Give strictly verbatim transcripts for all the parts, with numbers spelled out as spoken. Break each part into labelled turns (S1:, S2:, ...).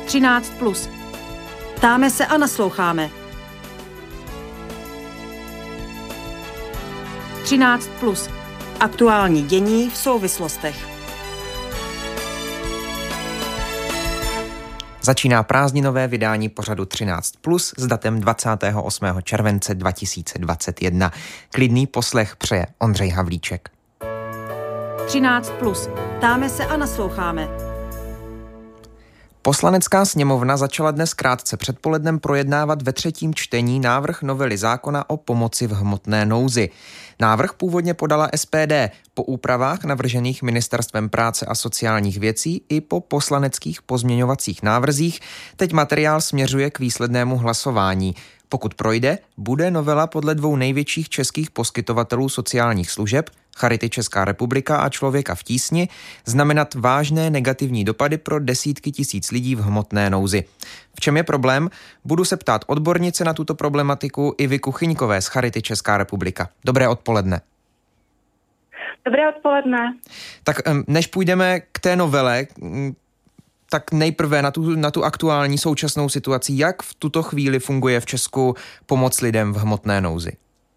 S1: třináct plus.
S2: Ptáme se a nasloucháme.
S1: třináct plus.
S2: Aktuální dění v souvislostech.
S3: Začíná prázdninové vydání pořadu třináct plus s datem dvacátého osmého července dva tisíce dvacet jedna. Klidný poslech přeje Ondřej Havlíček.
S1: třináct plus.
S2: Ptáme se a nasloucháme.
S3: Poslanecká sněmovna začala dnes krátce předpolednem projednávat ve třetím čtení návrh novely zákona o pomoci v hmotné nouzi. Návrh původně podala S P D. Po úpravách navržených Ministerstvem práce a sociálních věcí i po poslaneckých pozměňovacích návrzích teď materiál směřuje k výslednému hlasování. Pokud projde, bude novela podle dvou největších českých poskytovatelů sociálních služeb, Charity Česká republika a Člověka v tísni, znamenat vážné negativní dopady pro desítky tisíc lidí v hmotné nouzi. V čem je problém? Budu se ptát odbornice na tuto problematiku Ivy Kuchyňkové z Charity Česká republika. Dobré odpoledne.
S4: Dobré odpoledne.
S3: Tak než půjdeme k té novele, tak nejprve na tu, na tu aktuální současnou situaci, jak v tuto chvíli funguje v Česku pomoc lidem v hmotné nouzi?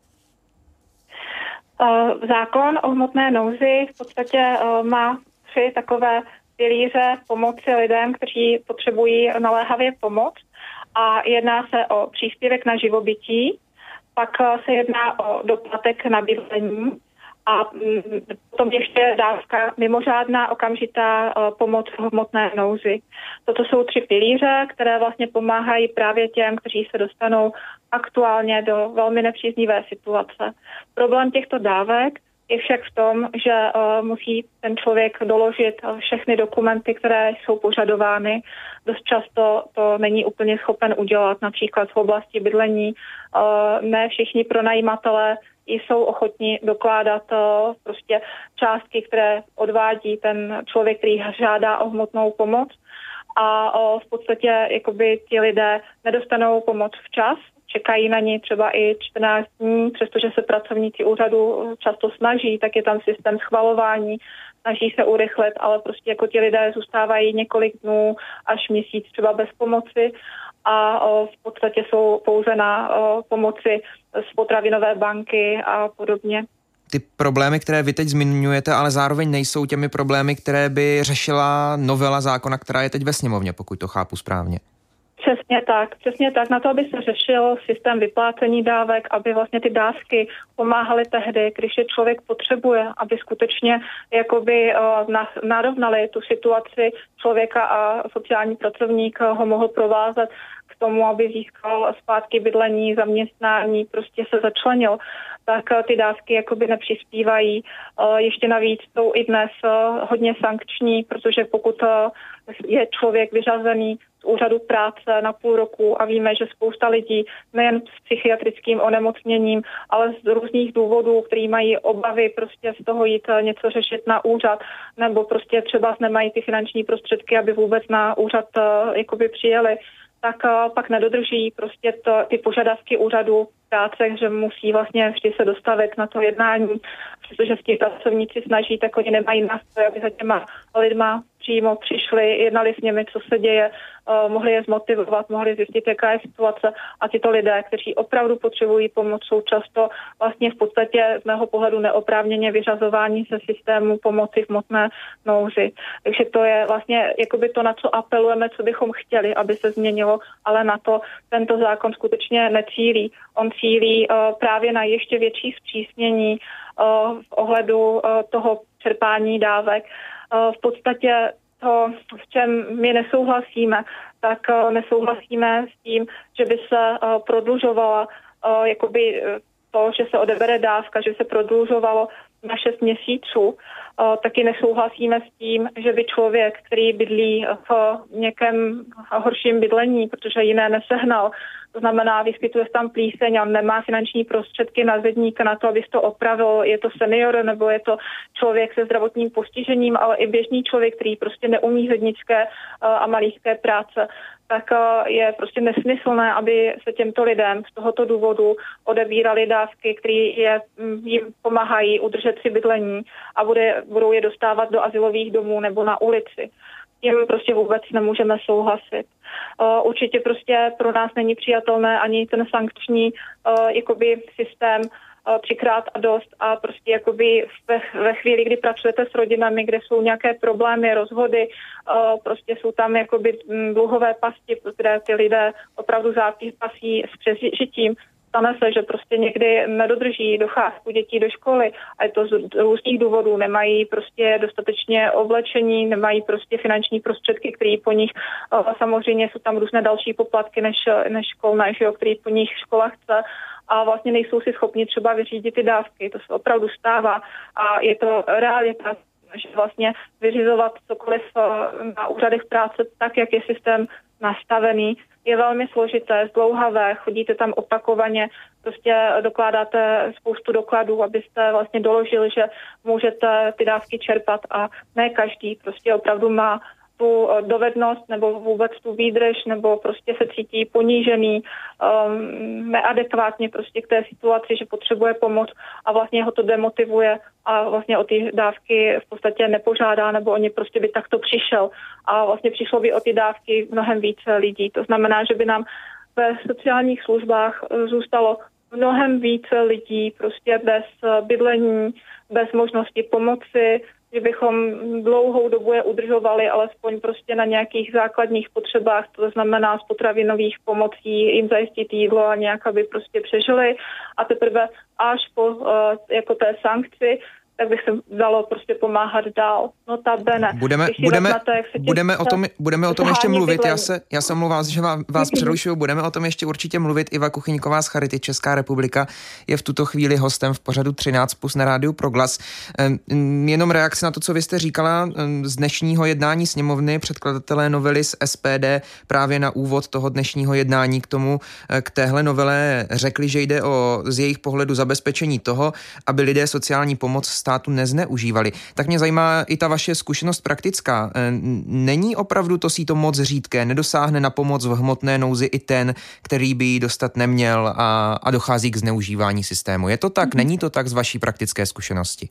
S4: Zákon o hmotné nouzi v podstatě má tři takové pilíře pomoci lidem, kteří potřebují naléhavě pomoc. A jedná se o příspěvek na živobytí, pak se jedná o doplatek na bydlení a potom ještě dávka mimořádná okamžitá pomoc v hmotné nouzi. Toto jsou tři pilíře, které vlastně pomáhají právě těm, kteří se dostanou aktuálně do velmi nepříznivé situace. Problém těchto dávek je však v tom, že uh, musí ten člověk doložit všechny dokumenty, které jsou požadovány. Dost často to není úplně schopen udělat, například v oblasti bydlení. Uh, ne všichni pronajímatelé jsou ochotní dokládat uh, prostě částky, které odvádí ten člověk, který žádá o hmotnou pomoc. A uh, v podstatě jakoby ti lidé nedostanou pomoc včas, čekají na ní třeba i čtrnáct dní, přestože se pracovníci úřadu často snaží, tak je tam systém schvalování, snaží se urychlit, ale prostě jako ti lidé zůstávají několik dnů až měsíc třeba bez pomoci a o, v podstatě jsou pouze na o, pomoci z potravinové banky a podobně.
S3: Ty problémy, které vy teď zmiňujete, ale zároveň nejsou těmi problémy, které by řešila novela zákona, která je teď ve sněmovně, pokud to chápu správně.
S4: Přesně tak, přesně tak. Na to, aby se řešil systém vyplácení dávek, aby vlastně ty dávky pomáhaly tehdy, když je člověk potřebuje, aby skutečně jakoby uh, narovnali tu situaci člověka a sociální pracovník ho mohl provázet k tomu, aby získal zpátky bydlení, zaměstnání, prostě se začlenil, tak uh, ty dávky jakoby nepřispívají. Uh, ještě navíc jsou i dnes uh, hodně sankční, protože pokud uh, je člověk vyřazený z úřadu práce na půl roku a víme, že spousta lidí nejen s psychiatrickým onemocněním, ale z různých důvodů, který mají obavy prostě z toho jít něco řešit na úřad, nebo prostě třeba nemají ty finanční prostředky, aby vůbec na úřad jakoby přijeli, tak pak nedodrží prostě to, ty požadavky úřadu práce, že musí vlastně vždy se dostavit na to jednání, protože se ti pracovníci snaží, tak oni nemají nástroje, aby za těma lidma přímo přišli, jednali s nimi, co se děje, uh, mohli je zmotivovat, mohli zjistit, jaká je situace a tyto lidé, kteří opravdu potřebují pomoc, jsou často vlastně v podstatě z mého pohledu neoprávněně vyřazování ze systému pomoci v hmotné nouzi. Takže to je vlastně jakoby to, na co apelujeme, co bychom chtěli, aby se změnilo, ale na to tento zákon skutečně necílí. On cílí uh, právě na ještě větší zpřísnění uh, v ohledu uh, toho čerpání dávek. Uh, v podstatě to, v čem my nesouhlasíme, tak uh, nesouhlasíme s tím, že by se uh, prodlužovala uh, jakoby to, že se odebere dávka, že se prodlužovalo na šest měsíců. Taky nesouhlasíme s tím, že by člověk, který bydlí v někém horším bydlení, protože jiné nesehnal, to znamená, vyskytuje se tam plíseň a nemá finanční prostředky na zedníka na to, aby to opravil, je to senior nebo je to člověk se zdravotním postižením, ale i běžný člověk, který prostě neumí zednické a malířské práce, tak je prostě nesmyslné, aby se těmto lidem z tohoto důvodu odebíraly dávky, které je, jim pomáhají udržet si bydlení a bude, budou je dostávat do azylových domů nebo na ulici. tím prostě vůbec nemůžeme souhlasit. Uh, určitě prostě pro nás není přijatelné ani ten sankční uh, jakoby systém uh, třikrát a dost a prostě jakoby ve, ve chvíli, kdy pracujete s rodinami, kde jsou nějaké problémy, rozvody, uh, prostě jsou tam jakoby dluhové pasti, kde ty lidé opravdu zápasí s přežitím. Stane se, že prostě někdy nedodrží docházku dětí do školy a je to z různých důvodů, nemají prostě dostatečně oblečení, nemají prostě finanční prostředky, které po nich, samozřejmě jsou tam různé další poplatky než, než školné, které po nich škola chce a vlastně nejsou si schopni třeba vyřídit ty dávky, to se opravdu stává a je to realita, že vlastně vyřizovat cokoliv na úřadech práce tak, jak je systém nastavený, je velmi složité, zdlouhavé, chodíte tam opakovaně, prostě dokládáte spoustu dokladů, abyste vlastně doložili, že můžete ty dávky čerpat a ne každý prostě opravdu má tu dovednost nebo vůbec tu výdrž nebo prostě se cítí ponížený, um, neadekvátně prostě k té situaci, že potřebuje pomoc a vlastně ho to demotivuje a vlastně o ty dávky v podstatě nepožádá nebo o ně prostě by takto přišel a vlastně přišlo by o ty dávky mnohem více lidí. To znamená, že by nám ve sociálních službách zůstalo mnohem více lidí prostě bez bydlení, bez možnosti pomoci, že bychom dlouhou dobu je udržovali alespoň prostě na nějakých základních potřebách, to znamená z potravinových pomocí, jim zajistit jídlo a nějak, aby prostě přežili a teprve až po uh, jako té sankci, tak by se dalo prostě pomáhat dál. Notabene.
S3: Budeme, budeme, vezmete, budeme, o tom, budeme o tom ještě mluvit. Já se, já se mluvám, že vám, vás přerušuju. Budeme o tom ještě určitě mluvit. Iva Kuchyňková z Charity Česká republika je v tuto chvíli hostem v pořadu třináct plus na Rádiu Proglas. Jenom reakce na to, co vy jste říkala z dnešního jednání sněmovny, předkladatelé novely z S P D právě na úvod toho dnešního jednání k tomu, k téhle novele řekli, že jde o z jejich pohledu zabezpečení toho, aby lidé sociální pomoc státu nezneužívali. Tak mě zajímá i ta vaše zkušenost praktická. Není opravdu to síto moc řídké? Nedosáhne na pomoc v hmotné nouzi i ten, který by ji dostat neměl a, a dochází k zneužívání systému? Je to tak? Není to tak z vaší praktické zkušenosti?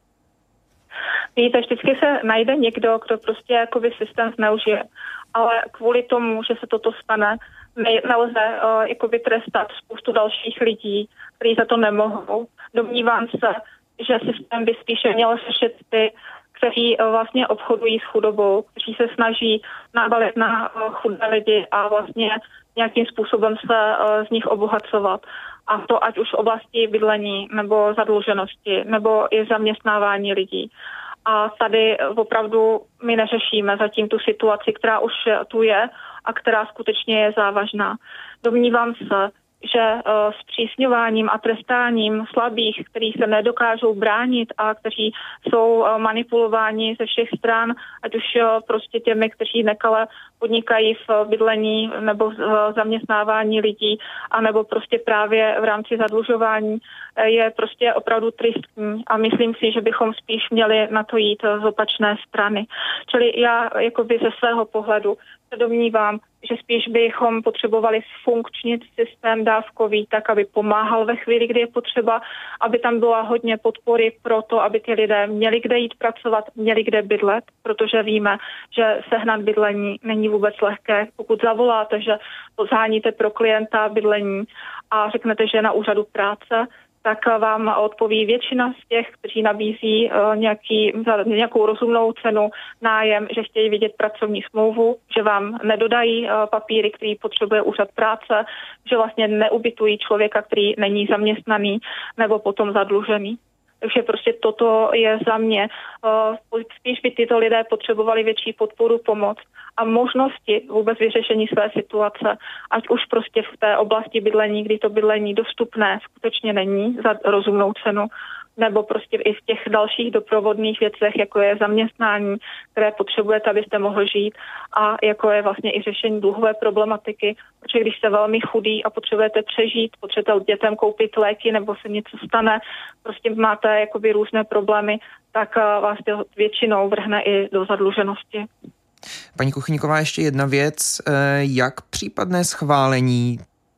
S4: Víte, vždycky se najde někdo, kdo prostě jakoby systém zneužije. Ale kvůli tomu, že se toto stane, nelze uh, jakoby trestat spoustu dalších lidí, kteří za to nemohou. Domnívám se, že systém by spíše měl řešit ty, kteří vlastně obchodují s chudobou, kteří se snaží nabalit na chudé lidi a vlastně nějakým způsobem se z nich obohacovat. A to ať už v oblasti bydlení nebo zadluženosti nebo i zaměstnávání lidí. A tady opravdu my neřešíme zatím tu situaci, která už tu je a která skutečně je závažná. Domnívám se, že uh, zpřísňováním a trestáním slabých, kteří se nedokážou bránit a kteří jsou uh, manipulováni ze všech stran, ať už uh, prostě těmi, kteří nekale podnikají v bydlení nebo v uh, zaměstnávání lidí, anebo prostě právě v rámci zadlužování, uh, je prostě opravdu tristní a myslím si, že bychom spíš měli na to jít uh, z opačné strany. Čili já jakoby ze svého pohledu se domnívám, že spíš bychom potřebovali zfunkčnit systém dávkový tak, aby pomáhal ve chvíli, kdy je potřeba, aby tam byla hodně podpory pro to, aby ty lidé měli kde jít pracovat, měli kde bydlet, protože víme, že sehnat bydlení není vůbec lehké. Pokud zavoláte, že zháníte pro klienta bydlení a řeknete, že je na úřadu práce, tak vám odpoví většina z těch, kteří nabízí uh, nějaký, za nějakou rozumnou cenu nájem, že chtějí vidět pracovní smlouvu, že vám nedodají uh, papíry, který potřebuje úřad práce, že vlastně neubytují člověka, který není zaměstnaný nebo potom zadlužený. Takže prostě toto je za mě. Uh, spíš by tyto lidé potřebovali větší podporu, pomoc a možnosti vůbec vyřešení své situace, ať už prostě v té oblasti bydlení, kdy to bydlení dostupné skutečně není za rozumnou cenu, nebo prostě i v těch dalších doprovodných věcech, jako je zaměstnání, které potřebujete, abyste mohli žít, a jako je vlastně i řešení dluhové problematiky, protože když jste velmi chudý a potřebujete přežít, potřebujete dětem koupit léky nebo se něco stane, prostě máte jakoby různé problémy, tak vás to většinou vrhne i do zadluženosti.
S3: Paní Kuchyňková, ještě jedna věc. Jak případné schválení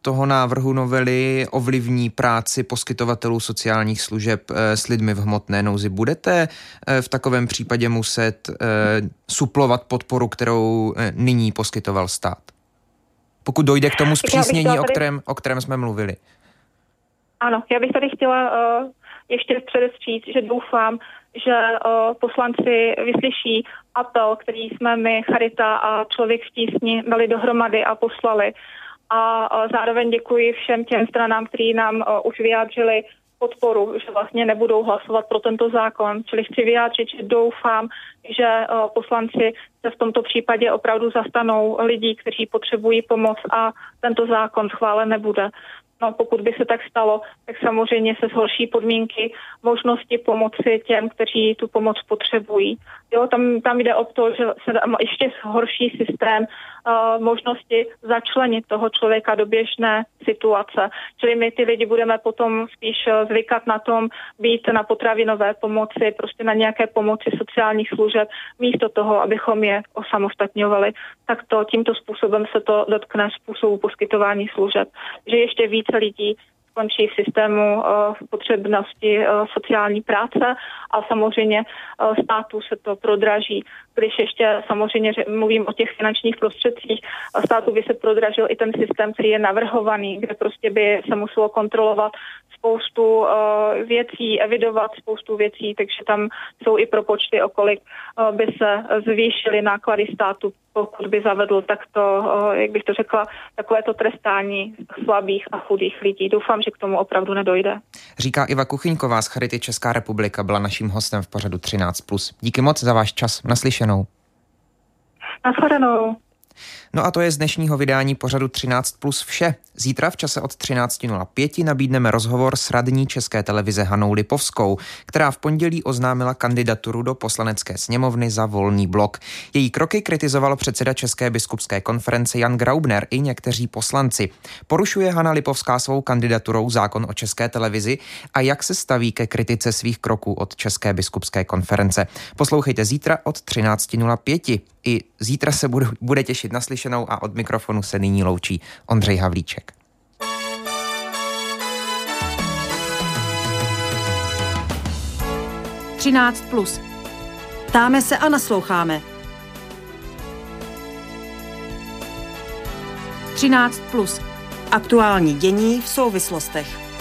S3: toho návrhu novely ovlivní práci poskytovatelů sociálních služeb s lidmi v hmotné nouzi? Budete v takovém případě muset suplovat podporu, kterou nyní poskytoval stát? Pokud dojde k tomu zpřísnění, tady... o, kterém, o kterém jsme mluvili.
S4: Ano, já bych tady chtěla uh, ještě předestřít, že doufám, že uh, poslanci vyslyší apel, který jsme my, Charita a Člověk v tísni, dali dohromady a poslali. A uh, zároveň děkuji všem těm stranám, kteří nám uh, už vyjádřili podporu, že vlastně nebudou hlasovat pro tento zákon. Čili chci vyjádřit, že doufám, že uh, poslanci se v tomto případě opravdu zastanou lidí, kteří potřebují pomoc a tento zákon schválen nebude. No, pokud by se tak stalo, tak samozřejmě se zhorší podmínky možnosti pomoci těm, kteří tu pomoc potřebují. Jo, tam, tam jde o to, že se ještě zhorší systém uh, možnosti začlenit toho člověka do běžné situace. Čili my ty lidi budeme potom spíš zvykat na tom být na potravinové pomoci, prostě na nějaké pomoci sociálních služeb, místo toho, abychom je osamostatňovali. Tak to tímto způsobem se to dotkne způsobu poskytování služeb. Že ještě více lidí skončí v systému uh, potřebnosti uh, sociální práce a samozřejmě uh, státu se to prodraží. Když ještě samozřejmě že mluvím o těch finančních prostředcích, státu by se prodražil i ten systém, který je navrhovaný, kde prostě by se muselo kontrolovat spoustu uh, věcí, evidovat spoustu věcí, takže tam jsou i propočty, o kolik uh, by se zvýšily náklady státu, pokud by zavedl takto, uh, jak bych to řekla, takovéto trestání slabých a chudých lidí. Doufám, že k tomu opravdu nedojde.
S3: Říká Iva Kuchyňková z Charity Česká republika, byla naším hostem v pořadu třináct plus. Díky moc za váš čas. Naslyšenou.
S4: Nashledanou.
S3: No a to je z dnešního vydání pořadu třináct plus vše. Zítra v čase od třináct nula pět nabídneme rozhovor s radní České televize Hanou Lipovskou, která v pondělí oznámila kandidaturu do Poslanecké sněmovny za Volný blok. Její kroky kritizoval předseda České biskupské konference Jan Graubner i někteří poslanci. Porušuje Hana Lipovská svou kandidaturou zákon o České televizi a jak se staví ke kritice svých kroků od České biskupské konference? Poslouchejte zítra od třináct nula pět. I zítra se budu, bude těšit naslyšenou a od mikrofonu se nyní loučí Ondřej Havlíček.
S1: třináct plus.
S2: Ptáme se a nasloucháme.
S1: třináct plus.
S2: Aktuální dění v souvislostech.